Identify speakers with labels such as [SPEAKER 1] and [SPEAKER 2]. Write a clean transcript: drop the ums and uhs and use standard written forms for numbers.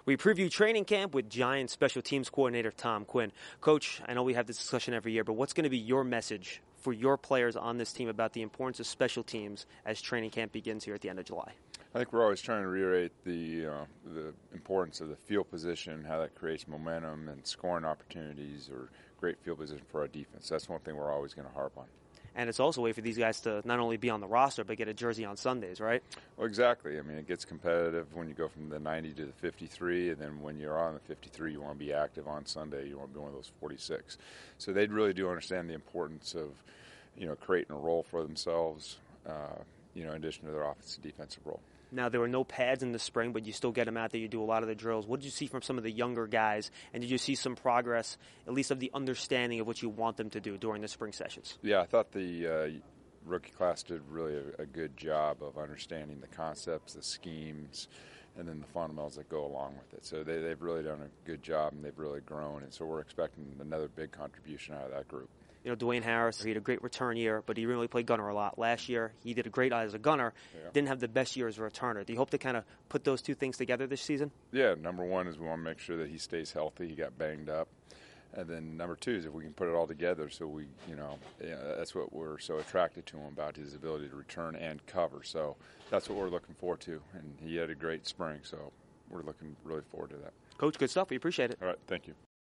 [SPEAKER 1] We preview training camp with Giants special teams coordinator Tom Quinn. Coach, I know we have this discussion every year, but what's going to be your message for your players on this team about the importance of special teams as training camp begins here at the end of July?
[SPEAKER 2] I think we're always trying to reiterate the importance of the field position, how that creates momentum and scoring opportunities or great field position for our defense. That's one thing we're always going to harp on.
[SPEAKER 1] And it's also a way for these guys to not only be on the roster, but get a jersey on Sundays, right?
[SPEAKER 2] Well, exactly. I mean, it gets competitive when you go from the 90 to the 53, and then when you're on the 53, you want to be active on Sunday. You want to be one of those 46. So they really do understand the importance of, creating a role for themselves, in addition to their offensive and defensive role.
[SPEAKER 1] Now, there were no pads in the spring, but you still get them out there. You do a lot of the drills. What did you see from some of the younger guys, and did you see some progress, at least of the understanding of what you want them to do during the spring sessions?
[SPEAKER 2] Yeah, I thought the rookie class did really a good job of understanding the concepts, the schemes, and then the fundamentals that go along with it. So they've really done a good job, and they've really grown, and so we're expecting another big contribution out of that group.
[SPEAKER 1] Dwayne Harris, he had a great return year, but he really played gunner a lot. Last year, he did a great as a gunner, didn't have the best year as a returner. Do you hope to kind of put those two things together this season?
[SPEAKER 2] Yeah, number one is we want to make sure that he stays healthy. He got banged up. And then number two is if we can put it all together so that's what we're so attracted to him about, his ability to return and cover. So that's what we're looking forward to. And he had a great spring, so we're looking really forward to that.
[SPEAKER 1] Coach, good stuff. We appreciate it.
[SPEAKER 2] All right, thank you.